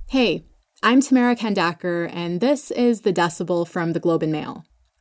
Hey, I'm Tamara Kandaker, and this is The Decibel from the Globe and Mail.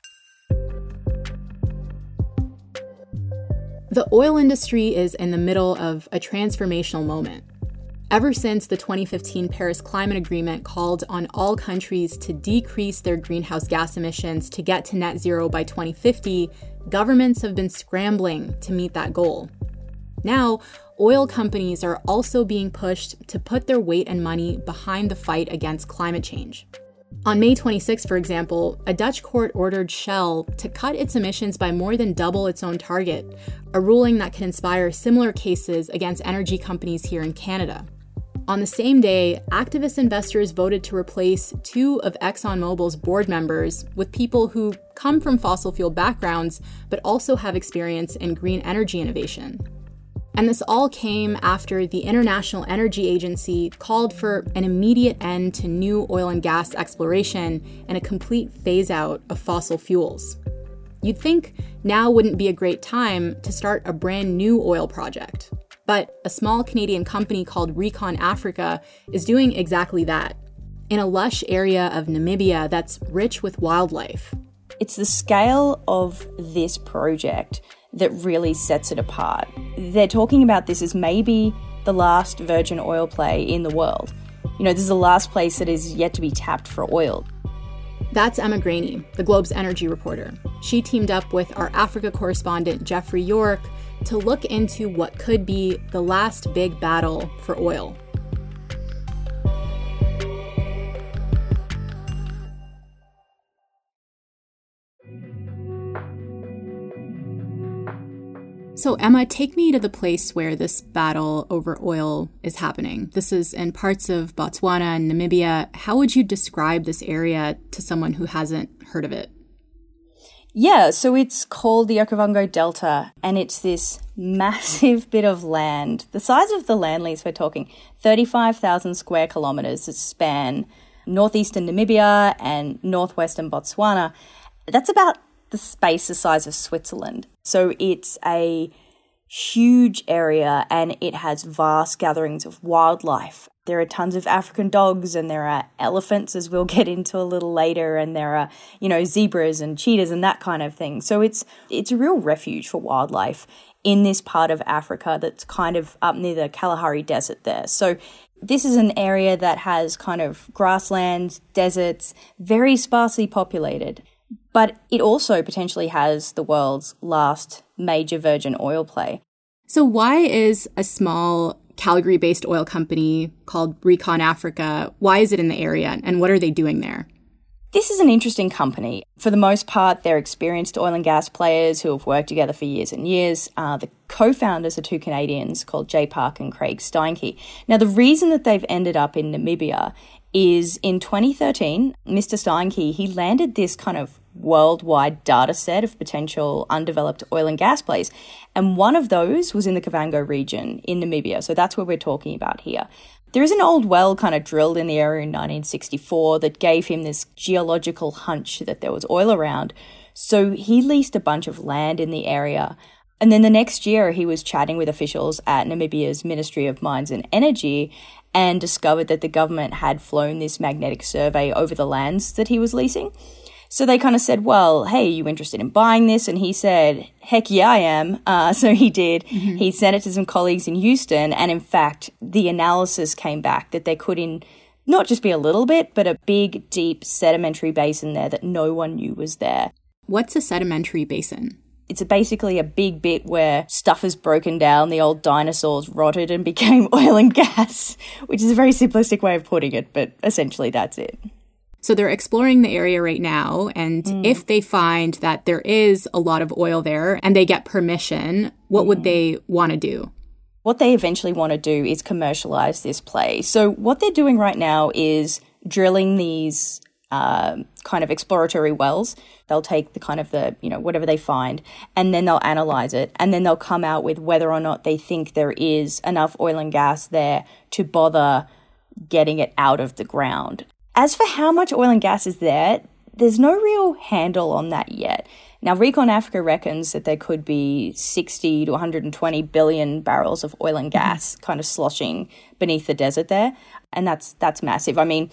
The oil industry is in the middle of a transformational moment. Ever since the 2015 Paris Climate Agreement called on all countries to decrease their greenhouse gas emissions to get to net zero by 2050, governments have been scrambling to meet that goal. Now, oil companies are also being pushed to put their weight and money behind the fight against climate change. On May 26, for example, a Dutch court ordered Shell to cut its emissions by more than double its own target, a ruling that could inspire similar cases against energy companies here in Canada. On the same day, activist investors voted to replace 2 of ExxonMobil's board members with people who come from fossil fuel backgrounds but also have experience in green energy innovation. And this all came after the International Energy Agency called for an immediate end to new oil and gas exploration and a complete phase-out of fossil fuels. You'd think now wouldn't be a great time to start a brand new oil project. But a small Canadian company called Recon Africa is doing exactly that, in a lush area of Namibia that's rich with wildlife. It's the scale of this project that really sets it apart. They're talking about this as maybe the last virgin oil play in the world. This is the last place that is yet to be tapped for oil. That's Emma Graney, the Globe's energy reporter. She teamed up with our Africa correspondent Jeffrey York to look into what could be the last big battle for oil. So Emma, take me to the place where this battle over oil is happening. This is in parts of Botswana and Namibia. How would you describe this area to someone who hasn't heard of it? Yeah, so it's called the Okavango Delta, and it's this massive bit of land. The size of the land lease, we're talking 35,000 square kilometres that span northeastern Namibia and northwestern Botswana. That's about the space the size of Switzerland. So it's a huge area and it has vast gatherings of wildlife. There are tons of African dogs and there are elephants, as we'll get into a little later, and there are, zebras and cheetahs and that kind of thing. So it's a real refuge for wildlife in this part of Africa that's kind of up near the Kalahari Desert there. So this is an area that has kind of grasslands, deserts, very sparsely populated. But it also potentially has the world's last major virgin oil play. So why is a small Calgary-based oil company called Recon Africa, why is it in the area and what are they doing there? This is an interesting company. For the most part, they're experienced oil and gas players who have worked together for years and years. The co-founders are 2 Canadians called Jay Park and Craig Steinke. Now, the reason that they've ended up in Namibia is in 2013, Mr. Steinke, he landed this kind of worldwide data set of potential undeveloped oil and gas plays. And one of those was in the Kavango region in Namibia. So that's what we're talking about here. There is an old well kind of drilled in the area in 1964 that gave him this geological hunch that there was oil around. So he leased a bunch of land in the area. And then the next year he was chatting with officials at Namibia's Ministry of Mines and Energy and discovered that the government had flown this magnetic survey over the lands that he was leasing. So they kind of said, well, hey, are you interested in buying this? And he said, heck yeah, I am. So he did. Mm-hmm. He sent it to some colleagues in Houston. And in fact, the analysis came back that there could not just be a little bit, but a big, deep sedimentary basin there that no one knew was there. What's a sedimentary basin? It's basically a big bit where stuff has broken down, the old dinosaurs rotted and became oil and gas, which is a very simplistic way of putting it, but essentially that's it. So they're exploring the area right now, and if they find that there is a lot of oil there and they get permission, what would they want to do? What they eventually want to do is commercialize this play. So what they're doing right now is drilling these kind of exploratory wells. They'll take whatever they find, and then they'll analyze it, and then they'll come out with whether or not they think there is enough oil and gas there to bother getting it out of the ground. As for how much oil and gas is there, there's no real handle on that yet. Now, Recon Africa reckons that there could be 60 to 120 billion barrels of oil and gas kind of sloshing beneath the desert there. And that's massive. I mean,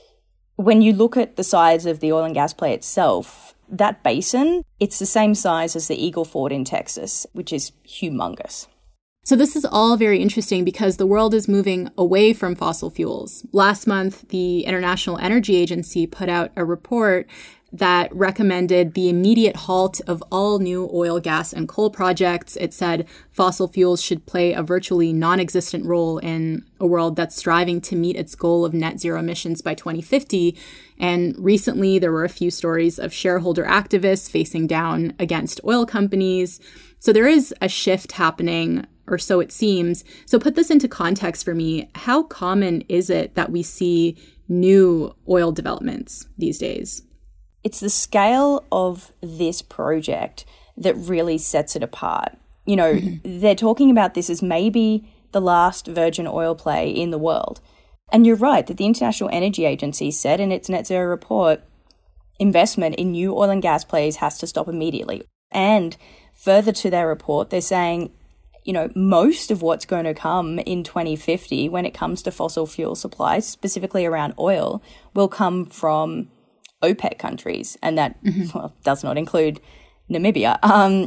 when you look at the size of the oil and gas play itself, that basin, it's the same size as the Eagle Ford in Texas, which is humongous. So this is all very interesting because the world is moving away from fossil fuels. Last month, the International Energy Agency put out a report that recommended the immediate halt of all new oil, gas, and coal projects. It said fossil fuels should play a virtually non-existent role in a world that's striving to meet its goal of net zero emissions by 2050. And recently, there were a few stories of shareholder activists facing down against oil companies. So there is a shift happening, or so it seems. So put this into context for me. How common is it that we see new oil developments these days? It's the scale of this project that really sets it apart. You know, they're talking about this as maybe the last virgin oil play in the world. And you're right that the International Energy Agency said in its net zero report, investment in new oil and gas plays has to stop immediately. And further to their report, they're saying, you know, most of what's going to come in 2050 when it comes to fossil fuel supplies, specifically around oil, will come from OPEC countries, and that does not include Namibia.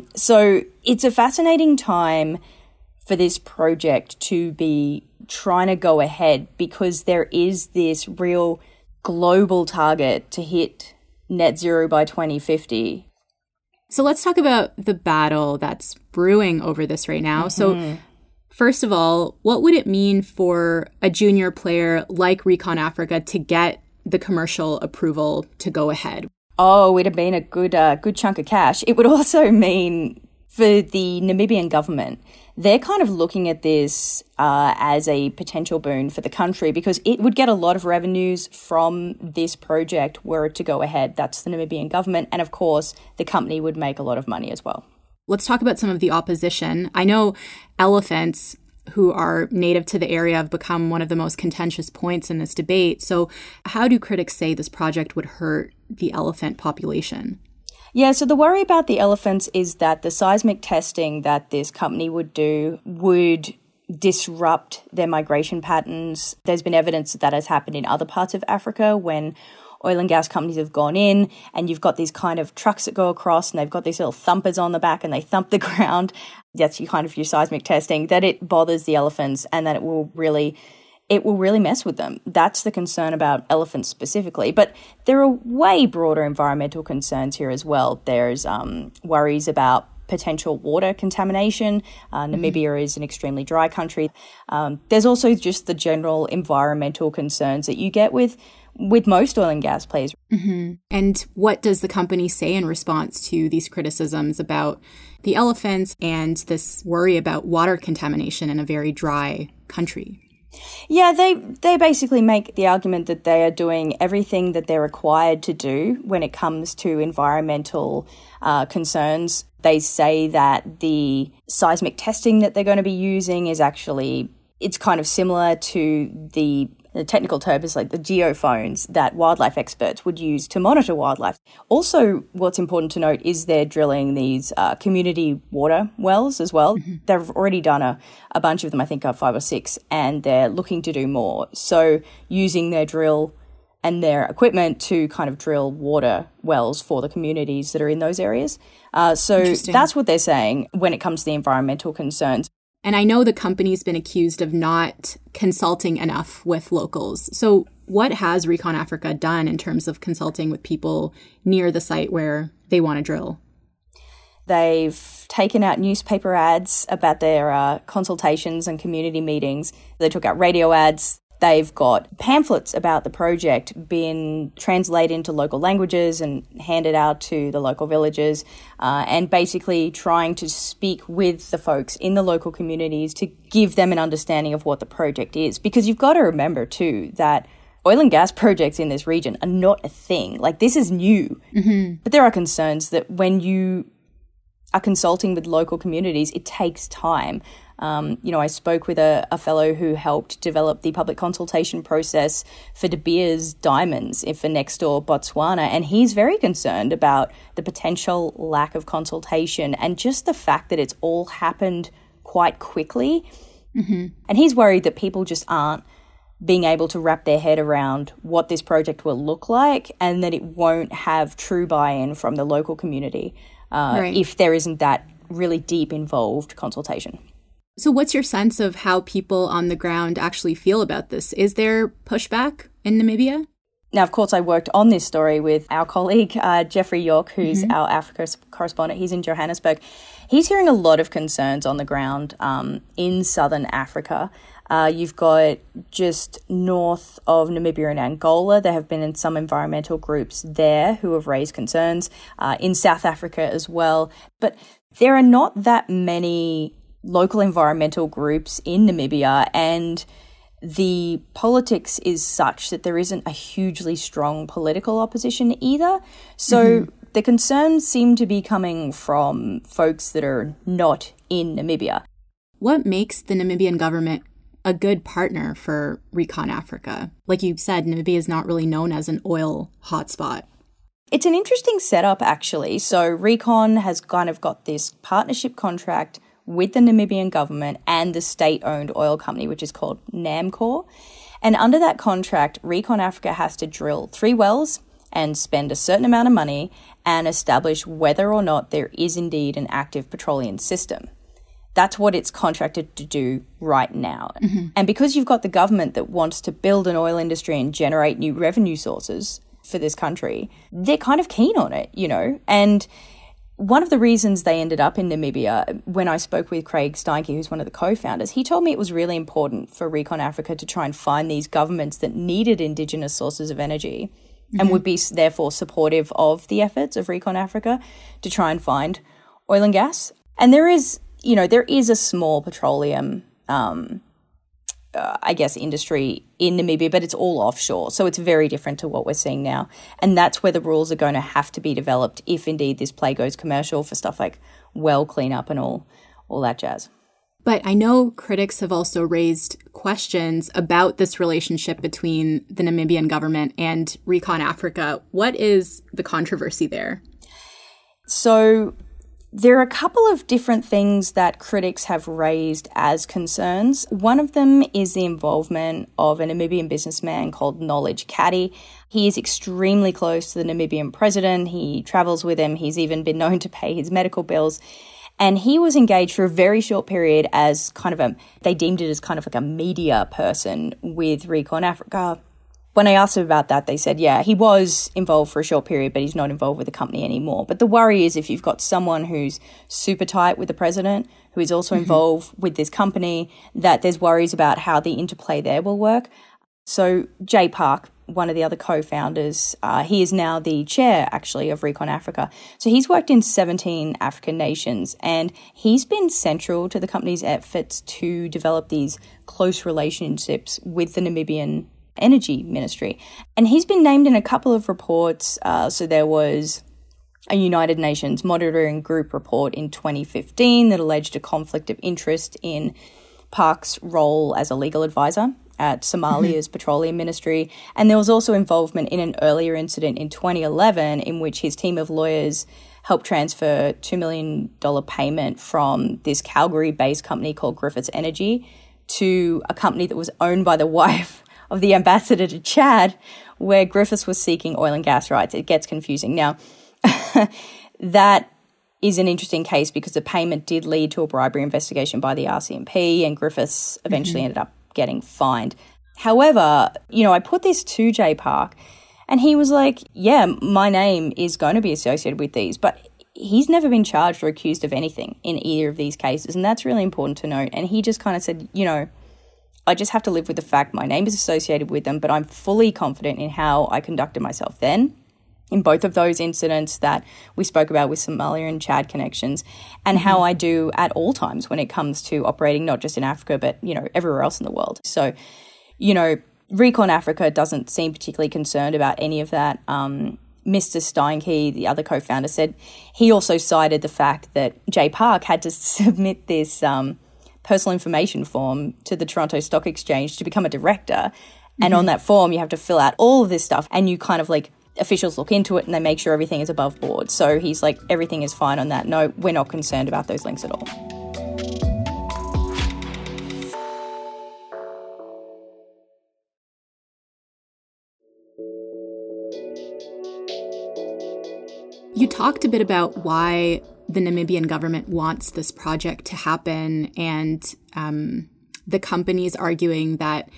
So it's a fascinating time for this project to be trying to go ahead because there is this real global target to hit net zero by 2050. So let's talk about the battle that's brewing over this right now. So first of all, what would it mean for a junior player like Recon Africa to get the commercial approval to go ahead? Oh, it'd have been a good chunk of cash. It would also mean for the Namibian government, they're kind of looking at this as a potential boon for the country because it would get a lot of revenues from this project were it to go ahead. That's the Namibian government. And of course, the company would make a lot of money as well. Let's talk about some of the opposition. I know elephants who are native to the area have become one of the most contentious points in this debate. So how do critics say this project would hurt the elephant population? Yeah, so the worry about the elephants is that the seismic testing that this company would do would disrupt their migration patterns. There's been evidence that has happened in other parts of Africa when oil and gas companies have gone in and you've got these kind of trucks that go across and they've got these little thumpers on the back and they thump the ground. That's your seismic testing, that it bothers the elephants and that it will really mess with them. That's the concern about elephants specifically. But there are way broader environmental concerns here as well. There's worries about potential water contamination. Namibia is an extremely dry country. There's also just the general environmental concerns that you get with most oil and gas plays. And what does the company say in response to these criticisms about the elephants and this worry about water contamination in a very dry country? Yeah, they basically make the argument that they are doing everything that they're required to do when it comes to environmental concerns. They say that the seismic testing that they're going to be using is actually, it's kind of similar to the technical term is like the geophones that wildlife experts would use to monitor wildlife. Also, what's important to note is they're drilling these community water wells as well. They've already done a bunch of them, I think 5 or 6, and they're looking to do more. So using their drill and their equipment to kind of drill water wells for the communities that are in those areas. So that's what they're saying when it comes to the environmental concerns. And I know the company's been accused of not consulting enough with locals. So what has Recon Africa done in terms of consulting with people near the site where they want to drill? They've taken out newspaper ads about their consultations and community meetings. They took out radio ads. They've got pamphlets about the project being translated into local languages and handed out to the local villagers, and basically trying to speak with the folks in the local communities to give them an understanding of what the project is. Because you've got to remember too that oil and gas projects in this region are not a thing. Like, this is new. But there are concerns that when you are consulting with local communities, it takes time. I spoke with a fellow who helped develop the public consultation process for De Beers diamonds for next door Botswana, and he's very concerned about the potential lack of consultation and just the fact that it's all happened quite quickly. Mm-hmm. And he's worried that people just aren't being able to wrap their head around what this project will look like, and that it won't have true buy-in from the local community if there isn't that really deep involved consultation. So what's your sense of how people on the ground actually feel about this? Is there pushback in Namibia? Now, of course, I worked on this story with our colleague, Jeffrey York, who's our Africa correspondent. He's in Johannesburg. He's hearing a lot of concerns on the ground in southern Africa. You've got just north of Namibia and Angola, there have been some environmental groups there who have raised concerns, in South Africa as well. But there are not that many local environmental groups in Namibia, and the politics is such that there isn't a hugely strong political opposition either. So the concerns seem to be coming from folks that are not in Namibia. What makes the Namibian government a good partner for Recon Africa? Like you said, Namibia is not really known as an oil hotspot. It's an interesting setup, actually. So Recon has kind of got this partnership contract with the Namibian government and the state-owned oil company, which is called Namcor. And under that contract, Recon Africa has to drill 3 wells and spend a certain amount of money and establish whether or not there is indeed an active petroleum system. That's what it's contracted to do right now. Mm-hmm. And because you've got the government that wants to build an oil industry and generate new revenue sources for this country, they're kind of keen on it, And one of the reasons they ended up in Namibia, when I spoke with Craig Steinke, who's one of the co-founders, he told me it was really important for Recon Africa to try and find these governments that needed indigenous sources of energy and would be therefore supportive of the efforts of Recon Africa to try and find oil and gas. And there is a small petroleum, industry in Namibia, but it's all offshore. So it's very different to what we're seeing now. And that's where the rules are going to have to be developed if indeed this play goes commercial for stuff like well cleanup and all that jazz. But I know critics have also raised questions about this relationship between the Namibian government and Recon Africa. What is the controversy there? So there are a couple of different things that critics have raised as concerns. One of them is the involvement of a Namibian businessman called Knowledge Caddy. He is extremely close to the Namibian president. He travels with him. He's even been known to pay his medical bills. And he was engaged for a very short period as they deemed it as kind of like a media person with Recon Africa. When I asked them about that, they said, yeah, he was involved for a short period, but he's not involved with the company anymore. But the worry is if you've got someone who's super tight with the president, who is also involved with this company, that there's worries about how the interplay there will work. So Jay Park, one of the other co-founders, he is now the chair, actually, of Recon Africa. So he's worked in 17 African nations, and he's been central to the company's efforts to develop these close relationships with the Namibian Energy Ministry. And he's been named in a couple of reports. So there was a United Nations monitoring group report in 2015 that alleged a conflict of interest in Park's role as a legal advisor at Somalia's petroleum ministry. And there was also involvement in an earlier incident in 2011 in which his team of lawyers helped transfer $2 million payment from this Calgary-based company called Griffiths Energy to a company that was owned by the wife of the ambassador to Chad, where Griffiths was seeking oil and gas rights. It gets confusing. Now, that is an interesting case because the payment did lead to a bribery investigation by the RCMP, and Griffiths eventually ended up getting fined. However, I put this to Jay Park, and he was like, yeah, my name is going to be associated with these, but he's never been charged or accused of anything in either of these cases, and that's really important to note. And he just kind of said, I just have to live with the fact my name is associated with them, but I'm fully confident in how I conducted myself then in both of those incidents that we spoke about with Somalia and Chad connections, and how I do at all times when it comes to operating not just in Africa, but, everywhere else in the world. So, Recon Africa doesn't seem particularly concerned about any of that. Mr. Steinke, the other co-founder, said he also cited the fact that Jay Park had to submit this personal information form to the Toronto Stock Exchange to become a director. And on that form, you have to fill out all of this stuff, and you kind of like, officials look into it and they make sure everything is above board. So he's like, everything is fine on that. No, we're not concerned about those links at all. You talked a bit about why the Namibian government wants this project to happen, and the companies arguing that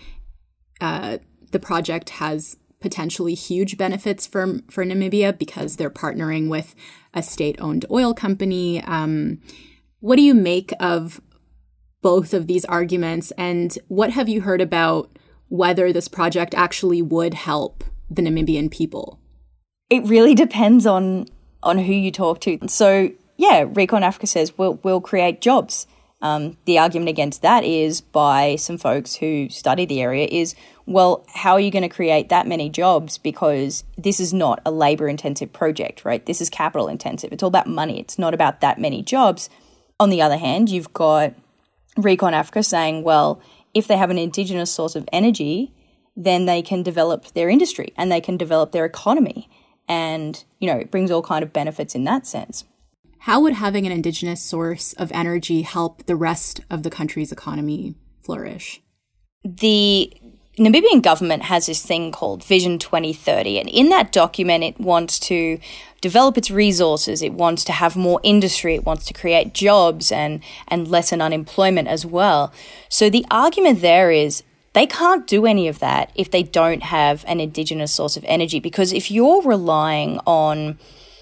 the project has potentially huge benefits for Namibia because they're partnering with a state-owned oil company. What do you make of both of these arguments, and what have you heard about whether this project actually would help the Namibian people? It really depends on who you talk to. So, yeah, Recon Africa says we'll create jobs. The argument against that is by some folks who study the area is, well, how are you going to create that many jobs? Because this is not a labour-intensive project, right? This is capital-intensive. It's all about money. It's not about that many jobs. On the other hand, you've got Recon Africa saying, well, if they have an indigenous source of energy, then they can develop their industry and they can develop their economy. And, it brings all kind of benefits in that sense. How would having an indigenous source of energy help the rest of the country's economy flourish? The Namibian government has this thing called Vision 2030, and in that document it wants to develop its resources, it wants to have more industry, it wants to create jobs and lessen unemployment as well. So the argument there is they can't do any of that if they don't have an indigenous source of energy, because if you're relying on,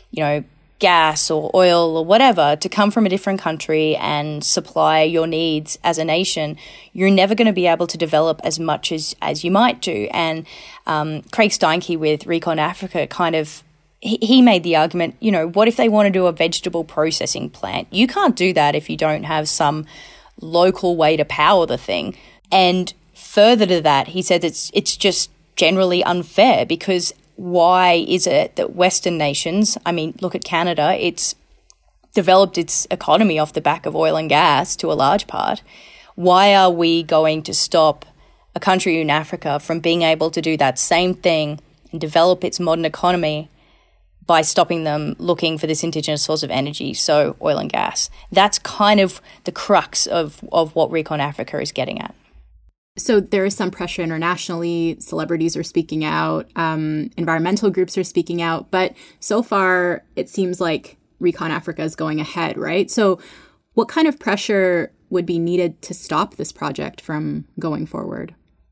gas or oil or whatever to come from a different country and supply your needs as a nation, you're never going to be able to develop as much as you might do. And Craig Steinke with Recon Africa he made the argument, what if they want to do a vegetable processing plant? You can't do that if you don't have some local way to power the thing. And further to that, he said it's just generally unfair, because why is it that Western nations, look at Canada, it's developed its economy off the back of oil and gas to a large part. Why are we going to stop a country in Africa from being able to do that same thing and develop its modern economy by stopping them looking for this indigenous source of energy, so oil and gas? That's kind of the crux of what Recon Africa is getting at. So there is some pressure internationally. Celebrities are speaking out. Environmental groups are speaking out. But so far, it seems like Recon Africa is going ahead, right? So what kind of pressure would be needed to stop this project from going forward?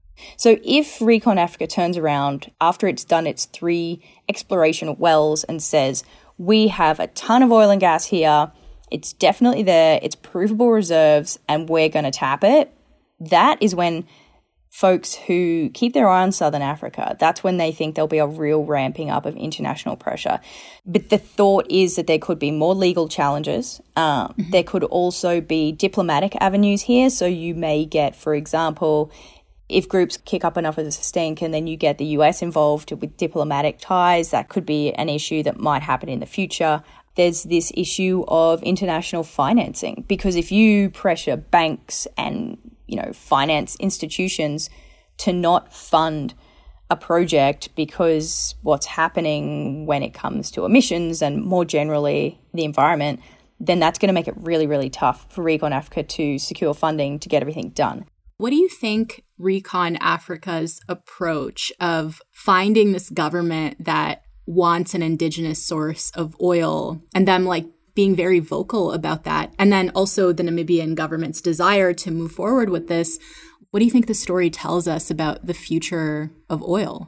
So if Recon Africa turns around after it's done its 3 exploration wells and says, we have a ton of oil and gas here, it's definitely there, it's provable reserves, and we're going to tap it, that is when folks who keep their eye on Southern Africa, that's when they think there'll be a real ramping up of international pressure. But the thought is that there could be more legal challenges. There could also be diplomatic avenues here. So you may get, for example, if groups kick up enough of the stink and then you get the US involved with diplomatic ties, that could be an issue that might happen in the future. There's this issue of international financing, because if you pressure banks and finance institutions to not fund a project because what's happening when it comes to emissions and more generally the environment, then that's going to make it really, really tough for Recon Africa to secure funding to get everything done. What do you think Recon Africa's approach of finding this government that wants an indigenous source of oil and them being very vocal about that, and then also the Namibian government's desire to move forward with this, what do you think the story tells us about the future of oil?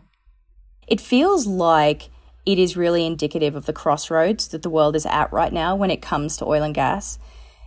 It feels like it is really indicative of the crossroads that the world is at right now when it comes to oil and gas.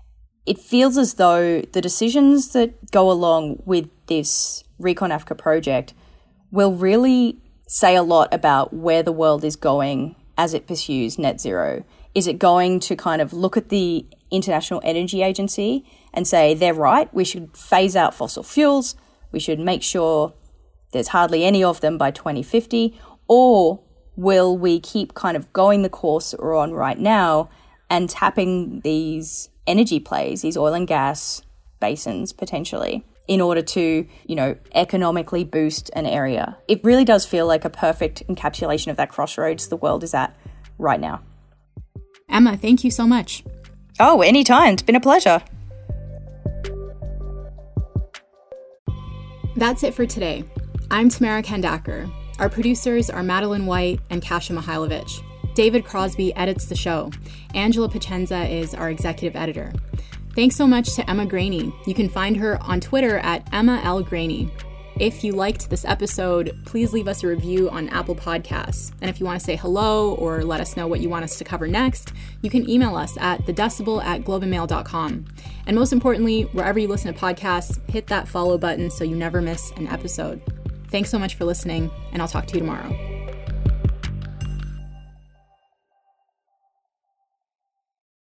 It feels as though the decisions that go along with this Recon Africa project will really say a lot about where the world is going as it pursues net zero. Is it going to kind of look at the International Energy Agency and say, they're right, we should phase out fossil fuels, we should make sure there's hardly any of them by 2050, or will we keep kind of going the course we're on right now and tapping these energy plays, these oil and gas basins potentially in order to, economically boost an area. It really does feel like a perfect encapsulation of that crossroads the world is at right now. Emma, thank you so much. Oh, anytime. It's been a pleasure. That's it for today. I'm Tamara Kandakar. Our producers are Madeline White and Kasia Mihailovich. David Crosby edits the show. Angela Pacenza is our executive editor. Thanks so much to Emma Graney. You can find her on Twitter at Emma L. Graney. If you liked this episode, please leave us a review on Apple Podcasts. And if you want to say hello or let us know what you want us to cover next, you can email us at thedecibel@globeandmail.com. And most importantly, wherever you listen to podcasts, hit that follow button so you never miss an episode. Thanks so much for listening, and I'll talk to you tomorrow.